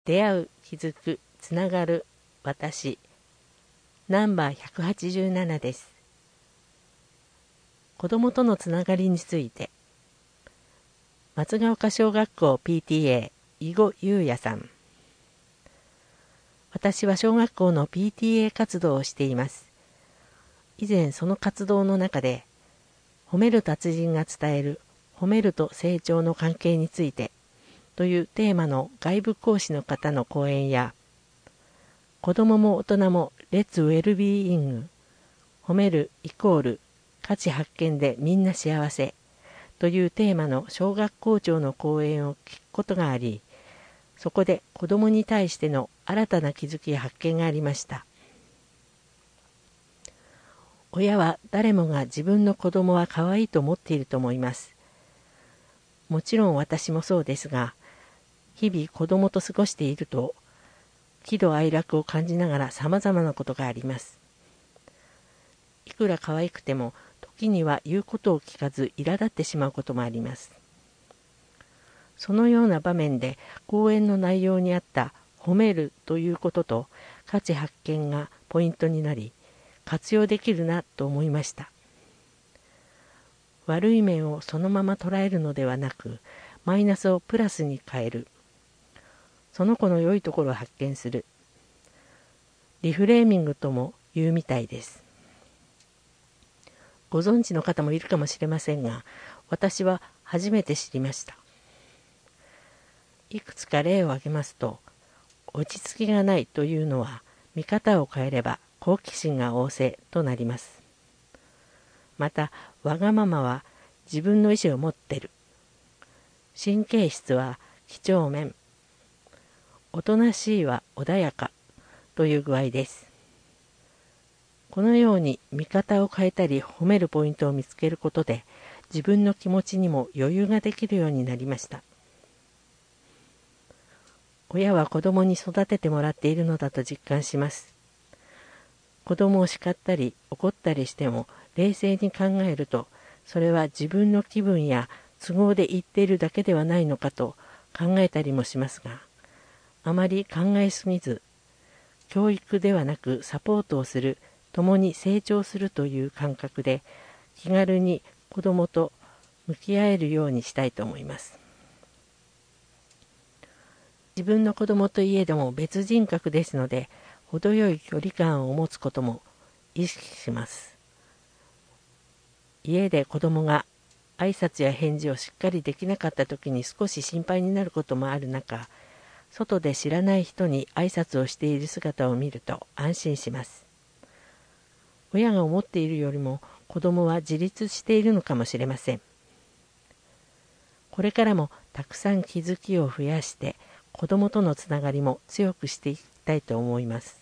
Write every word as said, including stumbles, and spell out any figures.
出会う、気づく、つながる、私。ナンバーひゃくはちじゅうななです。子どもとのつながりについて。松ヶ丘小学校 ピーティーエー、伊後優也さん。私は小学校の ピーティーエー 活動をしています。以前その活動の中で、褒める達人が伝える褒めると成長の関係についてというテーマの外部講師の方の講演や、子どもも大人もレッツウェルビーイング、褒めるイコール価値発見でみんな幸せというテーマの小学校長の講演を聞くことがあり、そこで子どもに対しての新たな気づきや発見がありました。親は誰もが自分の子供は可愛いと思っていると思います。もちろん私もそうですが、日々子供と過ごしていると、喜怒哀楽を感じながら様々なことがあります。いくら可愛くても、時には言うことを聞かず苛立ってしまうこともあります。そのような場面で講演の内容にあった褒めるということと価値発見がポイントになり、活用できるなと思いました。悪い面をそのまま捉えるのではなく、マイナスをプラスに変える。その子の良いところを発見する。リフレーミングとも言うみたいです。ご存知の方もいるかもしれませんが、私は初めて知りました。いくつか例を挙げますと、落ち着きがないというのは、見方を変えれば好奇心が旺盛となります。また、わがままは自分の意思を持っている。神経質は几帳面。おとなしいは穏やかという具合です。このように見方を変えたり褒めるポイントを見つけることで、自分の気持ちにも余裕ができるようになりました。親は子供に育ててもらっているのだと実感します。子供を叱ったり怒ったりしても冷静に考えると、それは自分の気分や都合で言っているだけではないのかと考えたりもしますが、あまり考えすぎず、教育ではなくサポートをする、共に成長するという感覚で気軽に子供と向き合えるようにしたいと思います。自分の子供といえども別人格ですので、程よい距離感を持つことも意識します。家で子供が挨拶や返事をしっかりできなかった時に少し心配になることもある中、外で知らない人に挨拶をしている姿を見ると安心します。親が思っているよりも子供は自立しているのかもしれません。これからもたくさん気づきを増やして、子供とのつながりも強くしていきたいと思います。